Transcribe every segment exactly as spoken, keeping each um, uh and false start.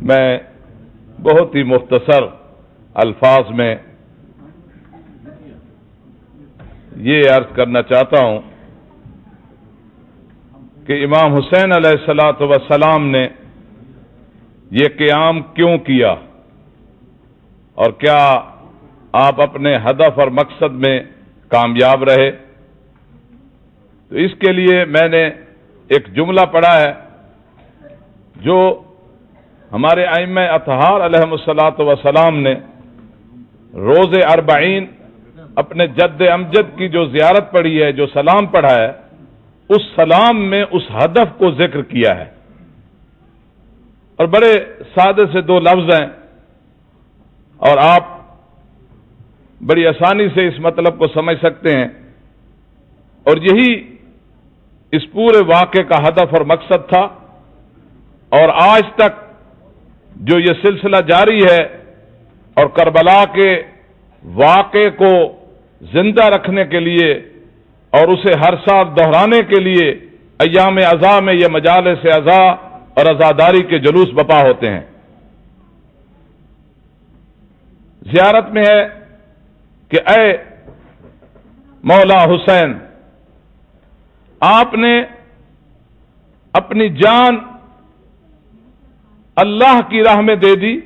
میں بہت ہی مختصر الفاظ میں یہ عرض کرنا چاہتا ہوں کہ امام حسین علیہ الصلوۃ والسلام نے یہ قیام کیوں کیا اور کیا آپ اپنے ہدف اور مقصد میں کامیاب رہے؟ تو اس کے لیے میں نے ایک جملہ پڑھا ہے جو ہمارے ائمہ اطہار علیہم الصلوۃ والسلام نے روز اربعین اپنے جد امجد کی جو زیارت پڑھی ہے، جو سلام پڑھا ہے، اس سلام میں اس ہدف کو ذکر کیا ہے، اور بڑے سادے سے دو لفظ ہیں اور آپ بڑی آسانی سے اس مطلب کو سمجھ سکتے ہیں، اور یہی اس پورے واقعے کا ہدف اور مقصد تھا، اور آج تک جو یہ سلسلہ جاری ہے اور کربلا کے واقعے کو زندہ رکھنے کے لیے اور اسے ہر سال دہرانے کے لیے ایام عزا میں یہ مجالس عزا اور عزاداری کے جلوس بپا ہوتے ہیں۔ زیارت میں ہے کہ اے مولا حسین، آپ نے اپنی جان اللہ کی راہ میں دے دی،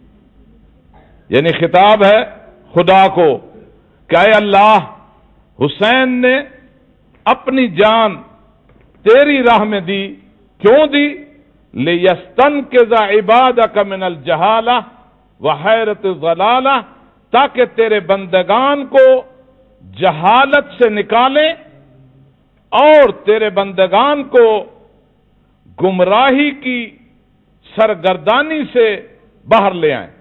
یعنی خطاب ہے خدا کو کہ اے اللہ، حسین نے اپنی جان تیری راہ میں دی۔ کیوں دی؟ لِيَسْتَنْقِذَ عِبَادَكَ مِنَ الْجَهَالَةِ وَحَيْرَةِ الضَّلَالَةِ، تاکہ تیرے بندگان کو جہالت سے نکالیں اور تیرے بندگان کو گمراہی کی سرگردانی سے باہر لے آئیں۔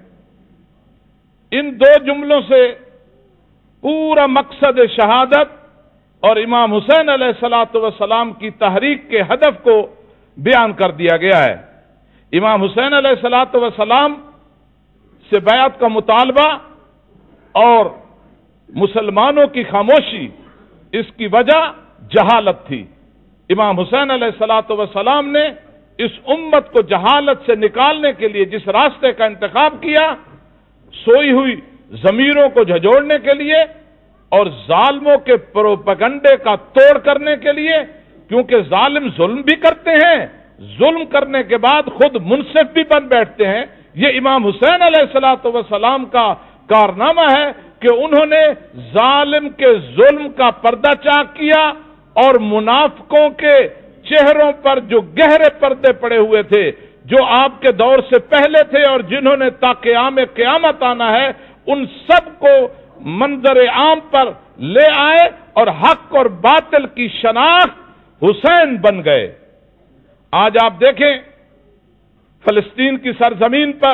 ان دو جملوں سے پورا مقصد شہادت اور امام حسین علیہ الصلوۃ والسلام کی تحریک کے ہدف کو بیان کر دیا گیا ہے۔ امام حسین علیہ الصلوۃ والسلام سے بیعت کا مطالبہ اور مسلمانوں کی خاموشی، اس کی وجہ جہالت تھی۔ امام حسین علیہ الصلوۃ والسلام نے اس امت کو جہالت سے نکالنے کے لیے جس راستے کا انتخاب کیا، سوئی ہوئی ضمیروں کو جھجوڑنے کے لیے اور ظالموں کے پروپیگنڈے کا توڑ کرنے کے لیے، کیونکہ ظالم ظلم بھی کرتے ہیں، ظلم کرنے کے بعد خود منصف بھی بن بیٹھتے ہیں۔ یہ امام حسین علیہ الصلوۃ والسلام کا کارنامہ ہے کہ انہوں نے ظالم کے ظلم کا پردہ چاک کیا اور منافقوں کے چہروں پر جو گہرے پردے پڑے ہوئے تھے، جو آپ کے دور سے پہلے تھے اور جنہوں نے تا قیام قیامت آنا ہے، ان سب کو منظر عام پر لے آئے اور حق اور باطل کی شناخت حسین بن گئے۔ آج آپ دیکھیں فلسطین کی سرزمین پر،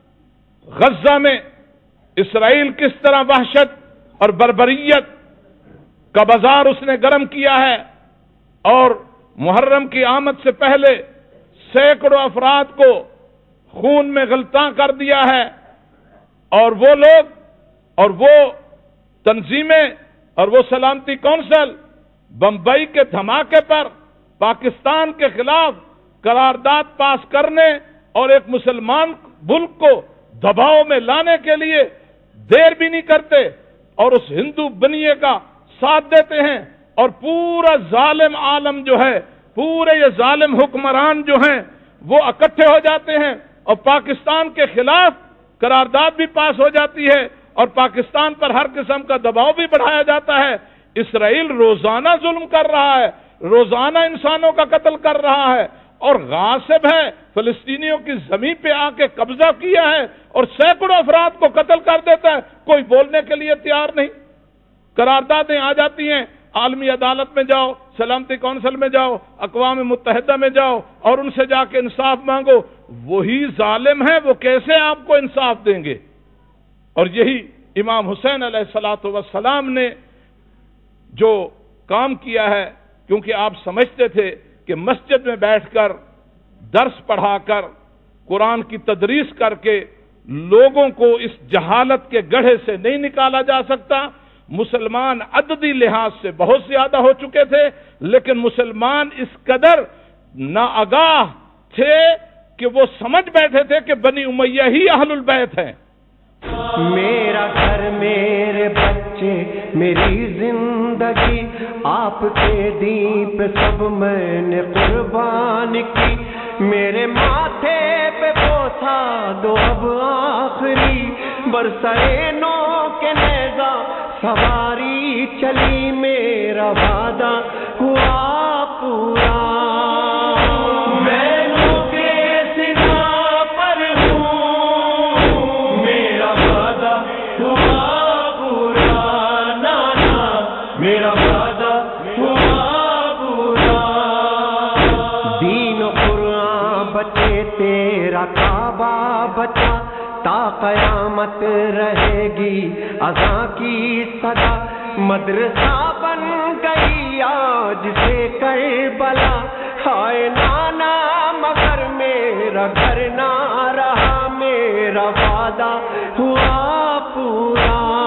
غزہ میں اسرائیل کس طرح وحشت اور بربریت کا بازار اس نے گرم کیا ہے، اور محرم کی آمد سے پہلے سینکڑوں افراد کو خون میں غلطاں کر دیا ہے، اور وہ لوگ اور وہ تنظیمیں اور وہ سلامتی کونسل بمبئی کے دھماکے پر پاکستان کے خلاف قرارداد پاس کرنے اور ایک مسلمان ملک کو دباؤ میں لانے کے لیے دیر بھی نہیں کرتے، اور اس ہندو بنیے کا ساتھ دیتے ہیں، اور پورا ظالم عالم جو ہے، پورے یہ ظالم حکمران جو ہیں، وہ اکٹھے ہو جاتے ہیں اور پاکستان کے خلاف قرارداد بھی پاس ہو جاتی ہے اور پاکستان پر ہر قسم کا دباؤ بھی بڑھایا جاتا ہے۔ اسرائیل روزانہ ظلم کر رہا ہے، روزانہ انسانوں کا قتل کر رہا ہے، اور غاصب ہے، فلسطینیوں کی زمین پہ آ کے قبضہ کیا ہے اور سینکڑوں افراد کو قتل کر دیتا ہے۔ کوئی بولنے کے لیے تیار نہیں۔ قراردادیں آ جاتی ہیں، عالمی عدالت میں جاؤ، سلامتی کونسل میں جاؤ، اقوام متحدہ میں جاؤ اور ان سے جا کے انصاف مانگو۔ وہی ظالم ہیں، وہ کیسے آپ کو انصاف دیں گے؟ اور یہی امام حسین علیہ الصلوۃ والسلام نے جو کام کیا ہے، کیونکہ آپ سمجھتے تھے کہ مسجد میں بیٹھ کر درس پڑھا کر قرآن کی تدریس کر کے لوگوں کو اس جہالت کے گڑھے سے نہیں نکالا جا سکتا۔ مسلمان عددی لحاظ سے بہت زیادہ ہو چکے تھے، لیکن مسلمان اس قدر ناآگاہ تھے کہ وہ سمجھ بیٹھے تھے کہ بنی امیہ ہی اہل البیت ہیں۔ میرا گھر، میرے بچے، میری زندگی آپ کے دین پہ سب میں نے قربان کی، میرے ماتھے پہ بوسا دو اب آخری، برسرے نو کے نیزہ سواری چلی، میرا وعدہ ہوا پورا۔ تیرا کعبہ بچا تا قیامت رہے گی اذان کی صدا، مدرسہ بن گئی آج سے کربلا، ہائے نانا مگر میرا گھر نہ رہا، میرا وعدہ ہوا پورا۔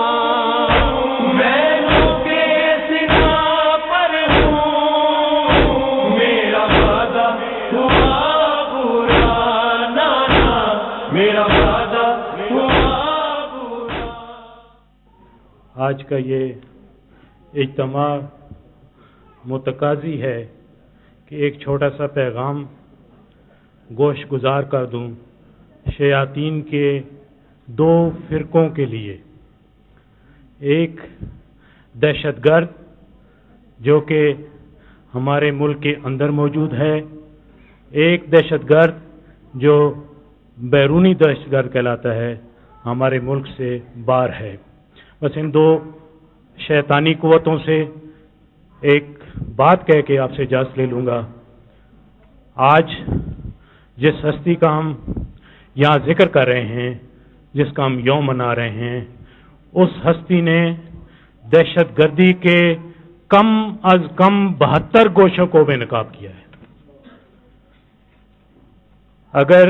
آج کا یہ اجتماع متقاضی ہے کہ ایک چھوٹا سا پیغام گوش گزار کر دوں شیاطین کے دو فرقوں کے لیے۔ ایک دہشت گرد جو کہ ہمارے ملک کے اندر موجود ہے، ایک دہشت گرد جو بیرونی دہشت گرد کہلاتا ہے، ہمارے ملک سے باہر ہے۔ بس ان دو شیطانی قوتوں سے ایک بات کہہ کے آپ سے اجازت لے لوں گا۔ آج جس ہستی کا ہم یہاں ذکر کر رہے ہیں، جس کا ہم یوم منا رہے ہیں، اس ہستی نے دہشت گردی کے کم از کم بہتر گوشوں کو بے نقاب کیا ہے۔ اگر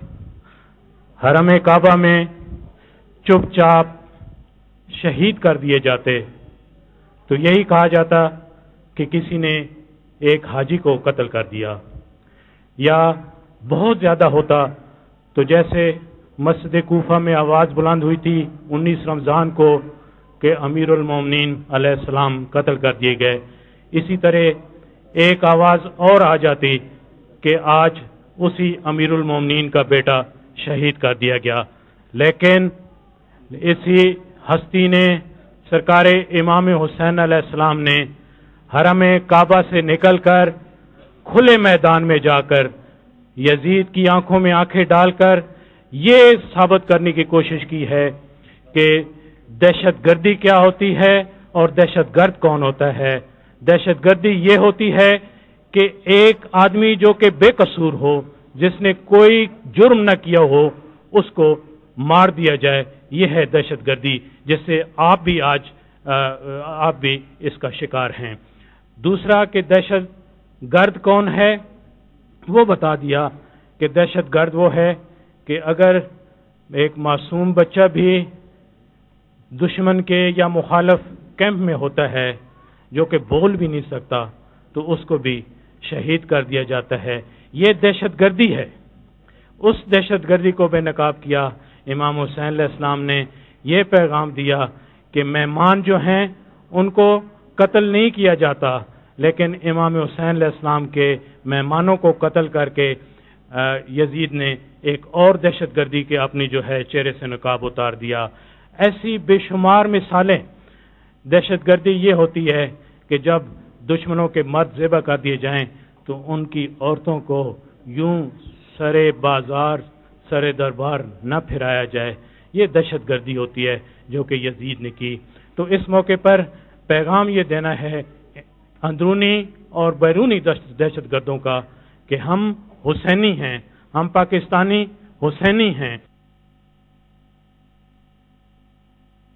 حرم کعبہ میں چپ چاپ شہید کر دیے جاتے تو یہی کہا جاتا کہ کسی نے ایک حاجی کو قتل کر دیا، یا بہت زیادہ ہوتا تو جیسے مسجد کوفہ میں آواز بلند ہوئی تھی انیس رمضان کو کہ امیر المومنین علیہ السلام قتل کر دیے گئے، اسی طرح ایک آواز اور آ جاتی کہ آج اسی امیر المومنین کا بیٹا شہید کر دیا گیا۔ لیکن اسی ہستی نے، سرکار امام حسین علیہ السلام نے حرم کعبہ سے نکل کر کھلے میدان میں جا کر یزید کی آنکھوں میں آنکھیں ڈال کر یہ ثابت کرنے کی کوشش کی ہے کہ دہشت گردی کیا ہوتی ہے اور دہشت گرد کون ہوتا ہے۔ دہشت گردی یہ ہوتی ہے کہ ایک آدمی جو کہ بے قصور ہو، جس نے کوئی جرم نہ کیا ہو، اس کو مار دیا جائے، یہ ہے دہشت گردی، جس سے آپ بھی آج آپ بھی اس کا شکار ہیں۔ دوسرا کہ دہشت گرد کون ہے، وہ بتا دیا کہ دہشت گرد وہ ہے کہ اگر ایک معصوم بچہ بھی دشمن کے یا مخالف کیمپ میں ہوتا ہے جو کہ بول بھی نہیں سکتا تو اس کو بھی شہید کر دیا جاتا ہے، یہ دہشت گردی ہے۔ اس دہشت گردی کو بے نقاب کیا۔ امام حسین علیہ السلام نے یہ پیغام دیا کہ مہمان جو ہیں ان کو قتل نہیں کیا جاتا، لیکن امام حسین علیہ السلام کے مہمانوں کو قتل کر کے یزید نے ایک اور دہشت گردی کے اپنی جو ہے چہرے سے نقاب اتار دیا۔ ایسی بے شمار مثالیں دہشت گردی یہ ہوتی ہے کہ جب دشمنوں کے مرد ذبح کر دیے جائیں تو ان کی عورتوں کو یوں سرے بازار سرے دربار نہ پھرایا جائے، یہ دہشت گردی ہوتی ہے جو کہ یزید نے کی۔ تو اس موقع پر پیغام یہ دینا ہے اندرونی اور بیرونی دہشت گردوں کا کہ ہم حسینی ہیں، ہم پاکستانی حسینی ہیں۔